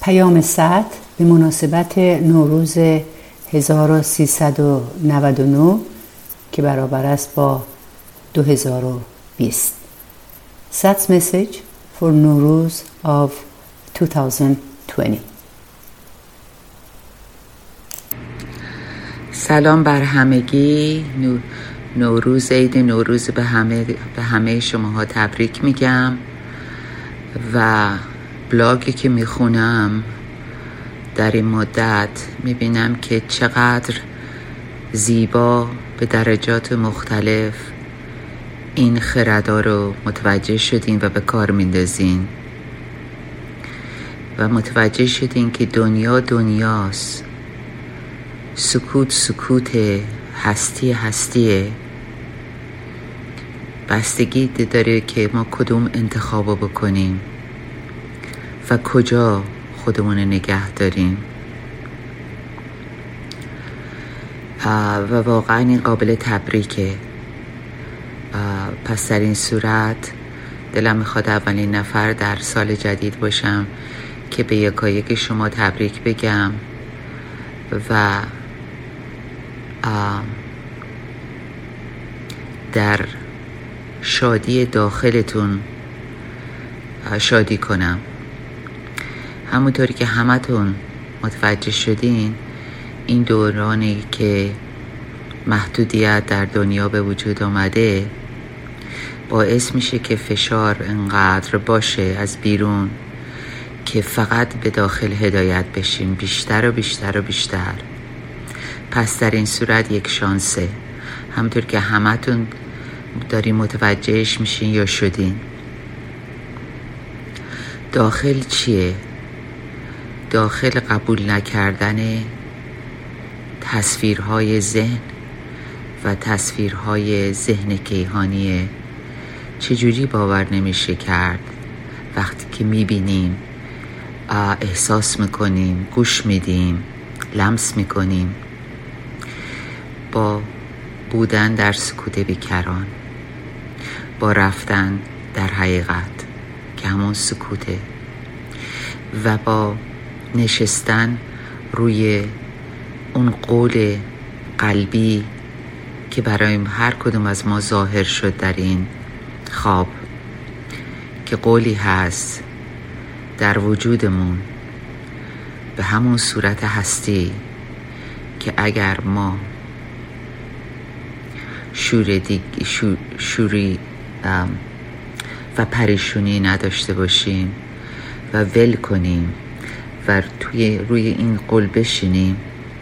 پیام سعد به مناسبت نوروز 1399 که برابر است با 2020. Sad's message for Nowruz of 2020. سلام بر همگی. نوروز، عید نوروز به همه شماها تبریک میگم و بلاگی که میخونم در این مدت میبینم که چقدر زیبا به درجات مختلف این خردا رو متوجه شدین و به کار میندازین و متوجه شدین که دنیا دنیاست، سکوت هستیه. بستگی داره که ما کدوم انتخاب بکنیم و کجا خودمون نگه داریم و واقعا این قابل تبریکه. پس در این صورت دلم میخواد اولین نفر در سال جدید باشم که به یکایک شما تبریک بگم و در شادی داخلتون شادی کنم. همونطوری که همتون متوجه شدین، این دورانی که محدودیت در دنیا به وجود آمده باعث میشه که فشار انقدر باشه از بیرون که فقط به داخل هدایت بشیم، بیشتر و بیشتر و بیشتر. پس در این صورت یک شانسه، همونطور که همتون دارین متوجهش میشین یا شدین. داخل چیه؟ داخل قبول نکردن تصویرهای ذهن و تصویرهای ذهن کیهانیه. چجوری باور نمیشه کرد وقتی که میبینیم، احساس میکنیم، گوش میدیم، لمس میکنیم با بودن در سکوت بیکران، با رفتن در حقیقت که همون سکوته و با نشستن روی اون قول قلبی که برای هر کدوم از ما ظاهر شد در این خواب، که قولی هست در وجودمون به همون صورت هستی که اگر ما شوری و پریشونی نداشته باشیم و ول کنیم و روی این قول بشینیم،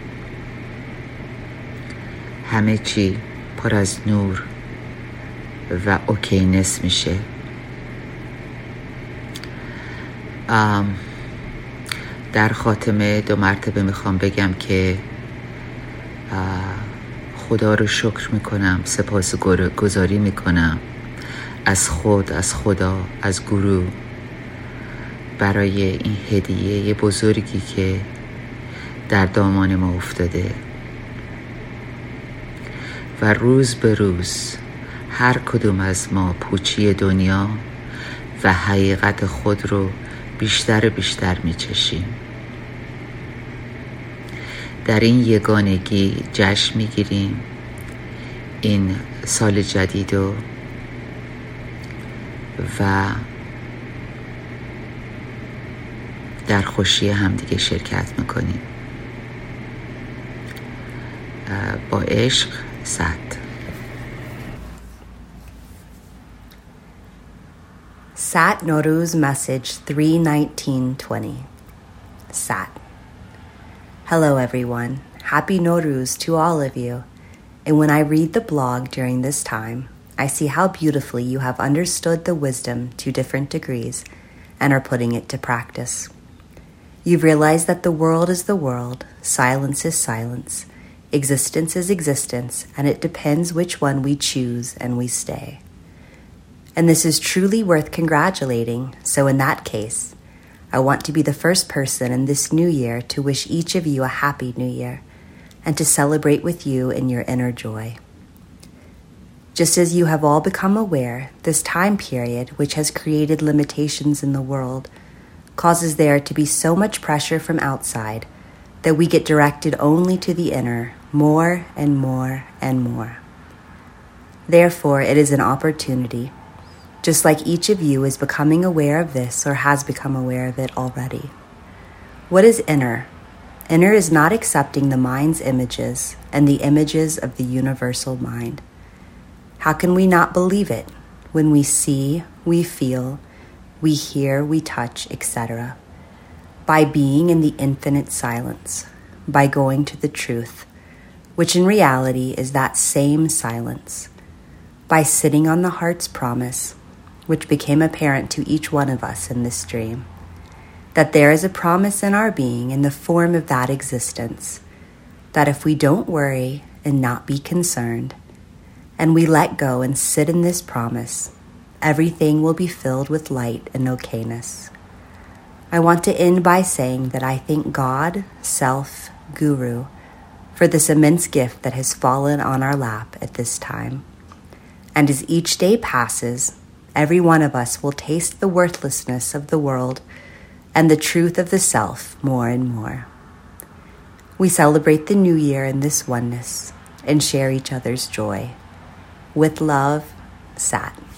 همه چی پر از نور و اوکینس میشه. در خاتمه 2 مرتبه میخوام بگم که خدا رو شکر میکنم، سپاس گذاری میکنم از خود، از خدا، از گروه برای این هدیه بزرگی که در دامان ما افتاده و روز به روز هر کدوم از ما پوچی دنیا و حقیقت خود رو بیشتر و بیشتر میچشیم. در این یگانگی جشن میگیریم این سال جدید و در خوشی همدیگه شرکت میکنیم. با عشق، سعد. Sat Nowruz message 3/19/20. Sat. Hello everyone. Happy Nowruz to all of you. And when I read the blog during this time, I see how beautifully you have understood the wisdom to different degrees and are putting it to practice. You've realized that the world is the world, silence is silence, existence is existence, and it depends which one we choose and we stay. And this is truly worth congratulating, so in that case, I want to be the first person in this new year to wish each of you a happy new year and to celebrate with you in your inner joy. Just as you have all become aware, this time period, which has created limitations in the world, causes there to be so much pressure from outside that we get directed only to the inner more and more and more. Therefore, it is an opportunity, just like each of you is becoming aware of this or has become aware of it already. What is inner? Inner is not accepting the mind's images and the images of the universal mind. How can we not believe it when we see, we feel, we hear, we touch, etc.? By being in the infinite silence, by going to the truth, which in reality is that same silence, by sitting on the heart's promise, which became apparent to each one of us in this dream, that there is a promise in our being in the form of that existence, that if we don't worry and not be concerned, and we let go and sit in this promise, everything will be filled with light and okayness. I want to end by saying that I thank God, Self, Guru, for this immense gift that has fallen on our lap at this time. And as each day passes, every one of us will taste the worthlessness of the world and the truth of the self more and more. We celebrate the new year in this oneness and share each other's joy. With love, Sat.